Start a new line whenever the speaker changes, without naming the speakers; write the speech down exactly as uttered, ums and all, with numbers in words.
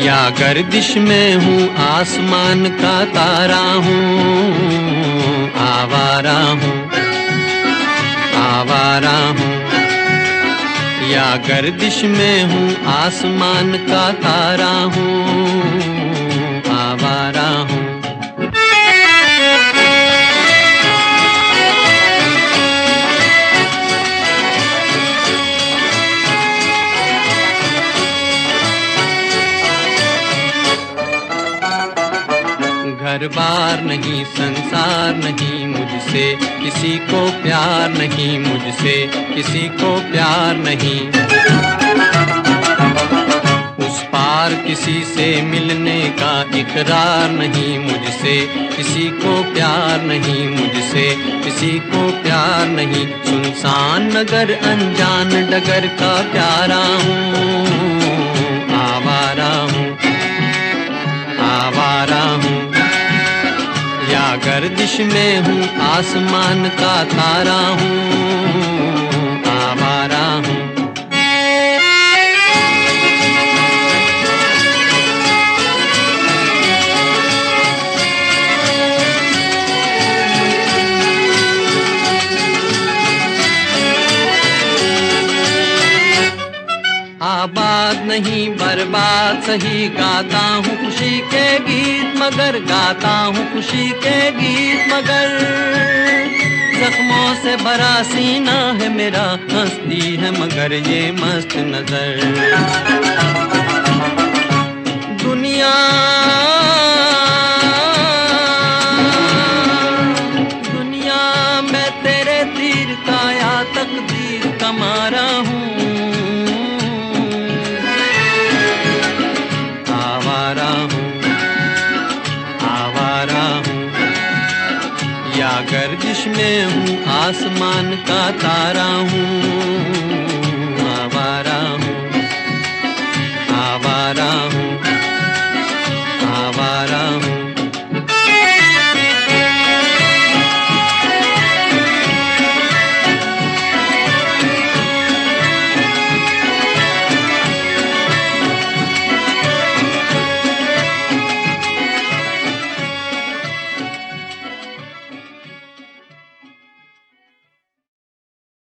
या गर्दिश में हूँ आसमान का तारा हूँ, आवारा हूँ, आवारा हूँ। या गर्दिश में हूँ आसमान का तारा हूँ, आवारा हूँ। घर बार नहीं, संसार नहीं, मुझसे किसी को प्यार नहीं, मुझसे किसी को प्यार नहीं। उस पार किसी से मिलने का इकरार नहीं, मुझसे किसी को प्यार नहीं, मुझसे किसी को प्यार नहीं। सुनसान नगर अनजान डगर का प्यारा हूँ, आवारा हूँ, आवारा हूँ। या गर्दिश में हूँ आसमान का तारा हूँ, आवारा हूँ। आबाद नहीं बर्बाद सही, गाता हूँ खुशी के गीत मगर, गाता हूँ खुशी के गीत मगर। जख्मों से भरा सीना है मेरा, हंसती है मगर ये मस्त नजर। दुनिया दुनिया मैं तेरे तीर का या तकदीर का मारा हूँ, या गर्दिश में हूँ आसमान का तारा हूँ,